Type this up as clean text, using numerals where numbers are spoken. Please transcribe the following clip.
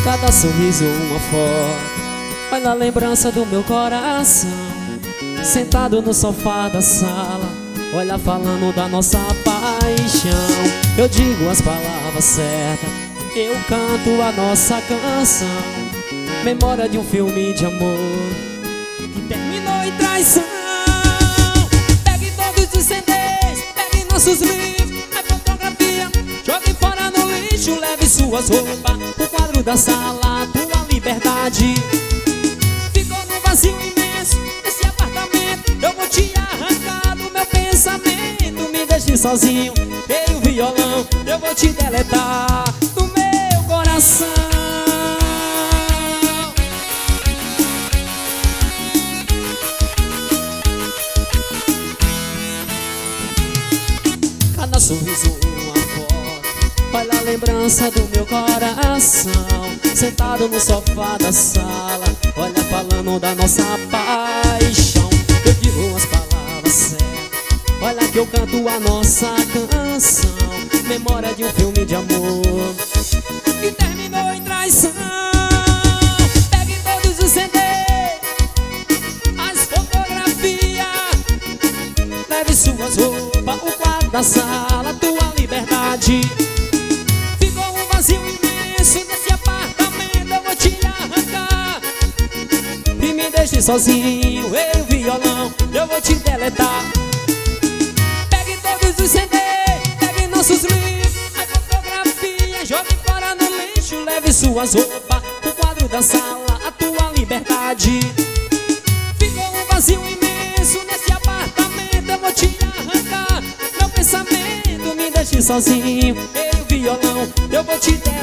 Cada sorriso uma foto, olha a lembrança do meu coração. Sentado no sofá da sala, olha falando da nossa paixão. Eu digo as palavras certas, eu canto a nossa canção. Memória de um filme de amor que terminou em traição. Pegue todos os CDs, pegue nossos livros, a fotografia, jogue fora no lixo. Leve suas roupas, o quadro da sala, tua liberdade. Ficou no vazio imenso desse apartamento, eu vou te arrancar do meu pensamento. Me deixe sozinho, ei o violão, eu vou te deletar do meu coração. Cada sorriso uma foto, olha a lembrança do meu coração. Sentado no sofá da sala, olha falando da nossa paixão. Eu digo as palavras certas, olha que eu canto a nossa canção. Memória de um filme de amor que terminou em traição. Pegue todos os CDs, as fotografias, leve suas roupas, o quadro da sala, tua liberdade. Ficou um vazio imenso nesse apartamento, eu vou te arrancar e me deixe sozinho, ei o violão, eu vou te deletar. Pegue todos os CDs, pegue nossos livros, a fotografia, jogue fora no lixo. Leve suas roupas, o quadro da sala, a tua liberdade. Ficou um vazio imenso nesse apartamento, eu vou te arrancar meu pensamento. Me deixe sozinho, ei o violão, eu vou te deletar.